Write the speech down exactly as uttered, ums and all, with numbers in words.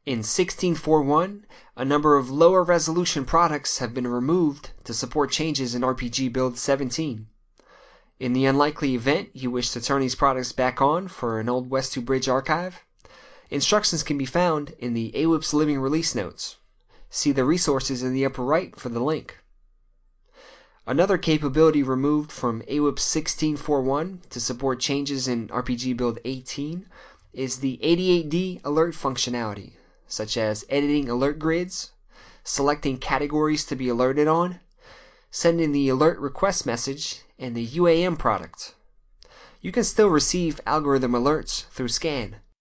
In sixteen forty-one, a number of lower resolution products have been removed to support changes in R P G Build seventeen. In the unlikely event you wish to turn these products back on for an old West two Bridge archive, instructions can be found in the A W I P's Living Release Notes. See the resources in the upper right for the link. Another capability removed from A W I P sixteen forty-one to support changes in R P G Build eighteen is the eighty-eight D alert functionality, such as editing alert grids, selecting categories to be alerted on, sending the alert request message, and the U A M product. You can still receive algorithm alerts through Scan,